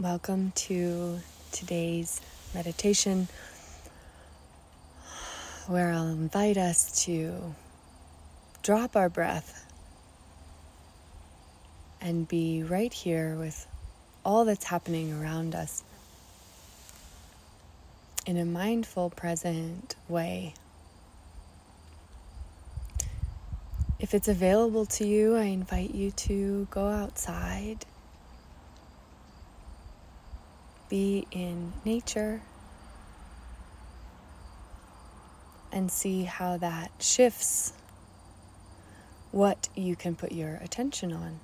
Welcome to today's meditation, where I'll invite us to drop our breath and be right here with all that's happening around us in a mindful, present way. If it's available to you, I invite you to go outside, be in nature, and see how that shifts what you can put your attention on.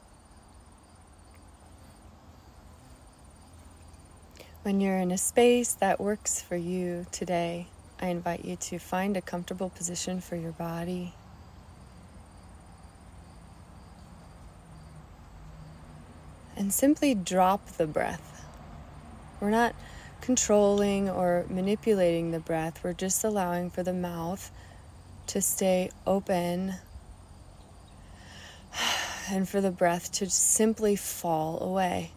When you're in a space that works for you today, I invite you to find a comfortable position for your body. And simply drop the breath. We're not controlling or manipulating the breath. We're just allowing for the mouth to stay open and for the breath to simply fall away.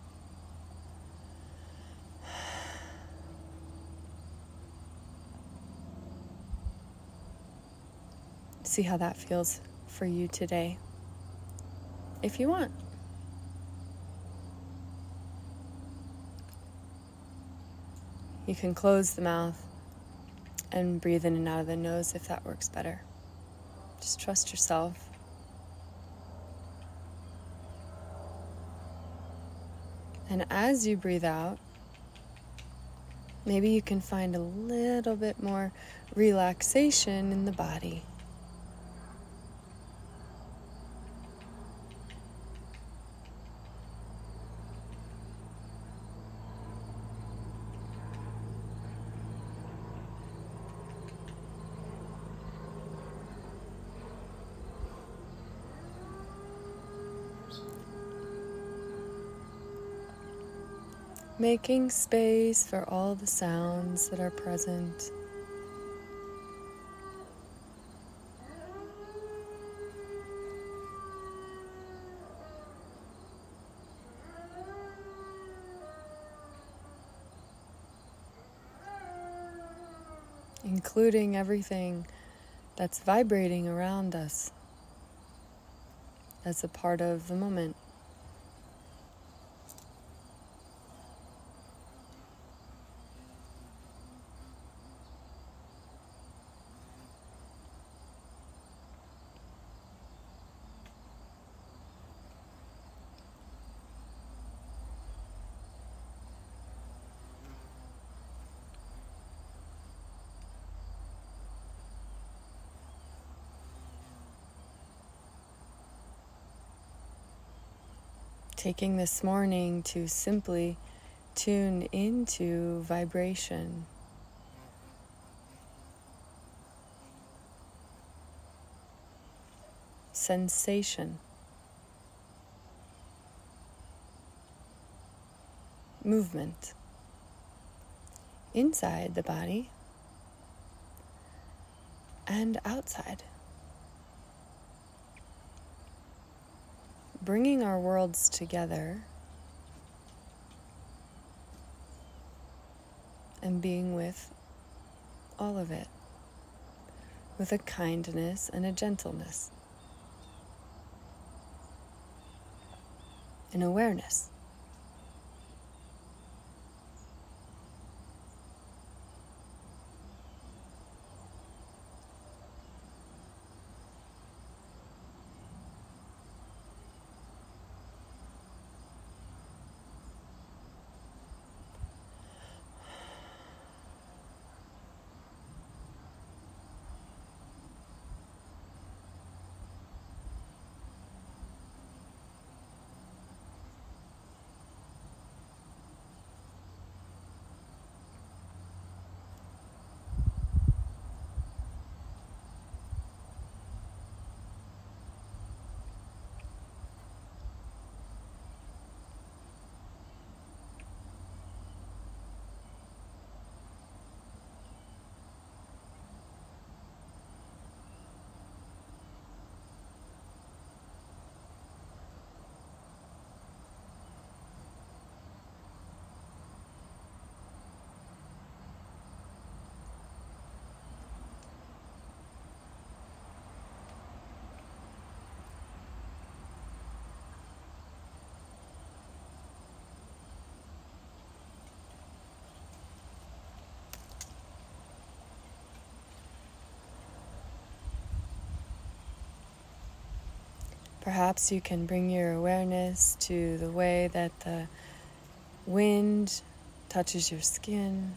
See how that feels for you today, if you want. You can close the mouth and breathe in and out of the nose if that works better. Just trust yourself. And as you breathe out, maybe you can find a little bit more relaxation in the body. Making space for all the sounds that are present. Including everything that's vibrating around us as a part of the moment. Taking this morning to simply tune into vibration. Sensation. Movement. Inside the body and outside. Bringing our worlds together and being with all of it with a kindness and a gentleness, an awareness. Perhaps you can bring your awareness to the way that the wind touches your skin.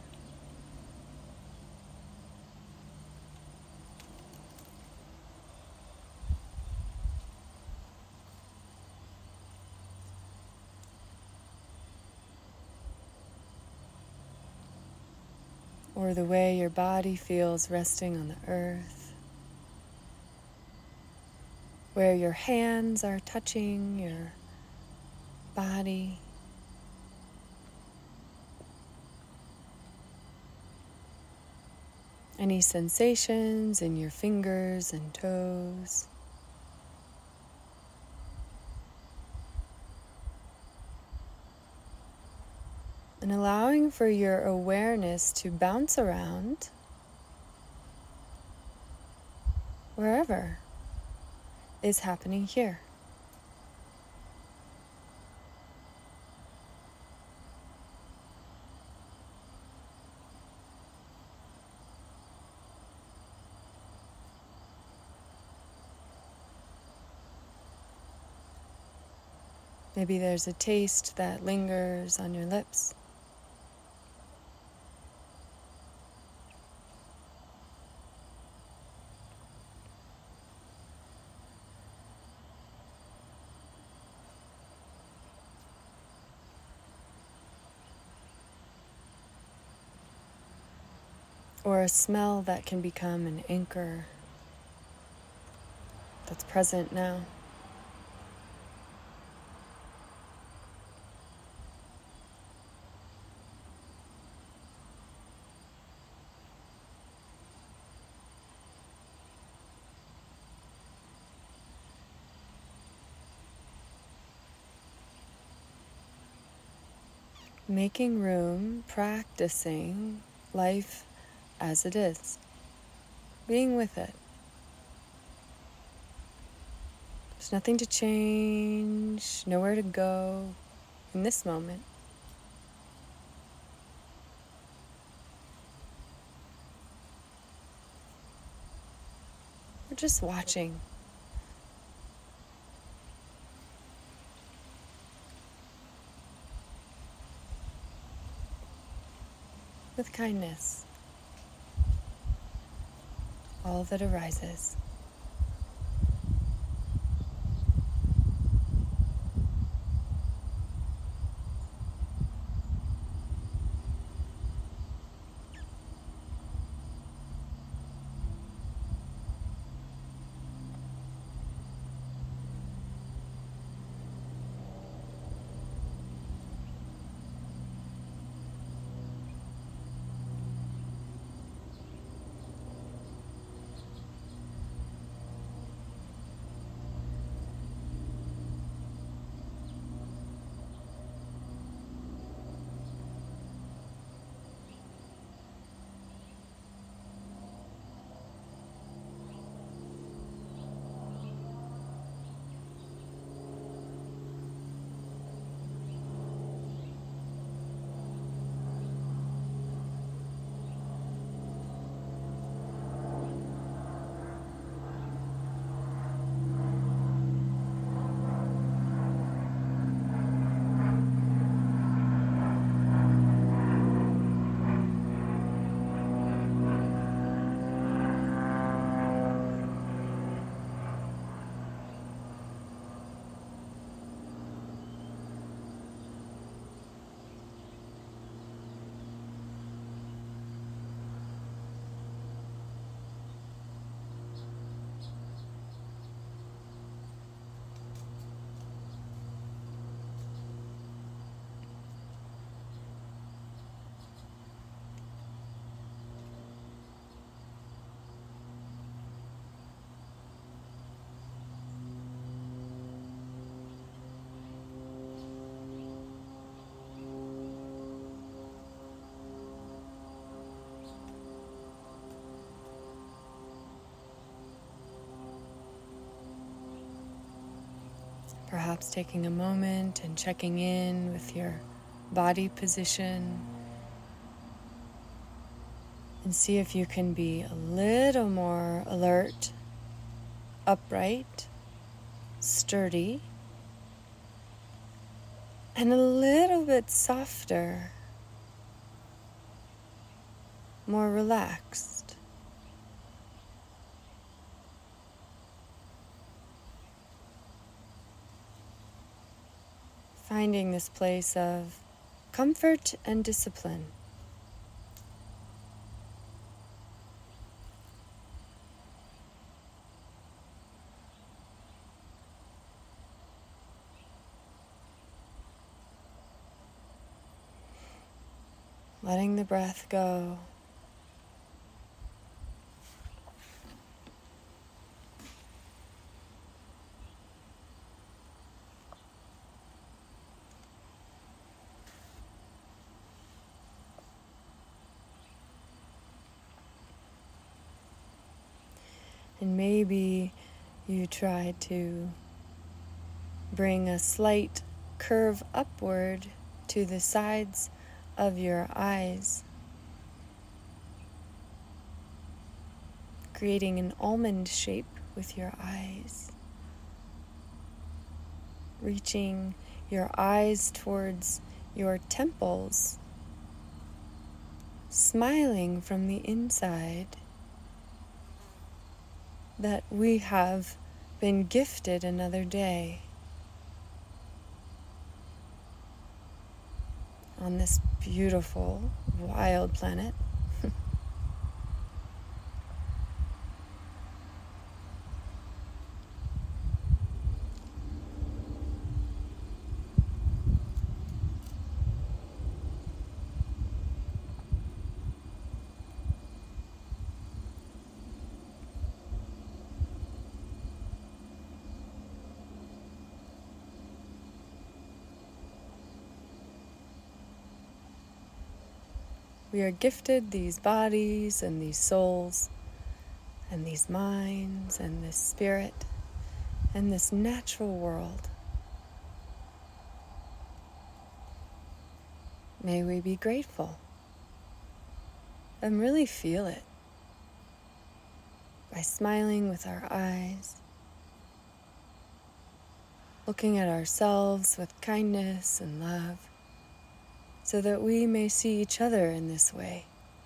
Or the way your body feels resting on the earth. Where your hands are touching your body. Any sensations in your fingers and toes. And allowing for your awareness to bounce around wherever is happening here. Maybe there's a taste that lingers on your lips. Or a smell that can become an anchor that's present now. Making room, practicing life as it is, being with it. There's nothing to change, nowhere to go in this moment. We're just watching. With kindness, all that arises. Perhaps taking a moment and checking in with your body position, and see if you can be a little more alert, upright, sturdy, and a little bit softer, more relaxed. Finding this place of comfort and discipline. Letting the breath go. And maybe you try to bring a slight curve upward to the sides of your eyes, creating an almond shape with your eyes, reaching your eyes towards your temples, smiling from the inside that we have been gifted another day on this beautiful, wild planet. We are gifted these bodies and these souls and these minds and this spirit and this natural world. May we be grateful and really feel it by smiling with our eyes, looking at ourselves with kindness and love, so that we may see each other in this way.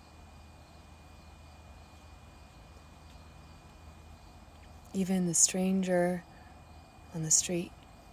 Even the stranger on the street.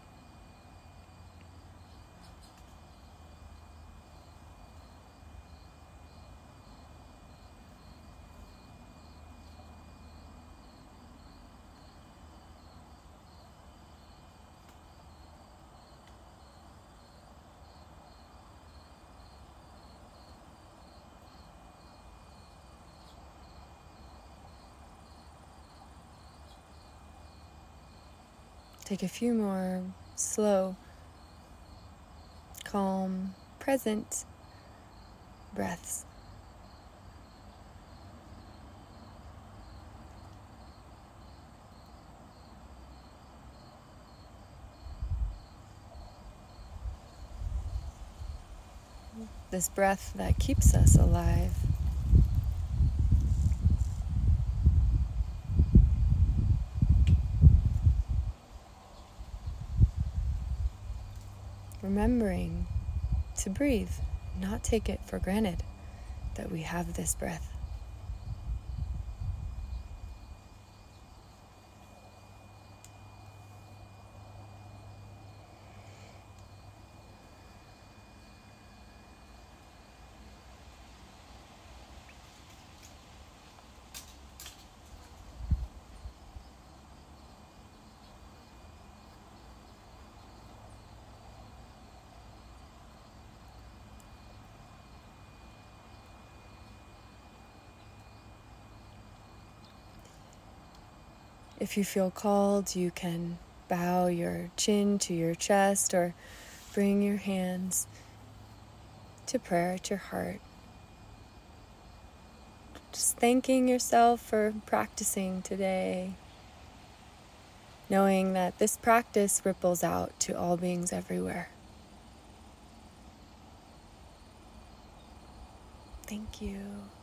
Take a few more slow, calm, present breaths. This breath that keeps us alive. Remembering to breathe, not take it for granted that we have this breath. If you feel called, you can bow your chin to your chest or bring your hands to prayer at your heart. Just thanking yourself for practicing today, knowing that this practice ripples out to all beings everywhere. Thank you.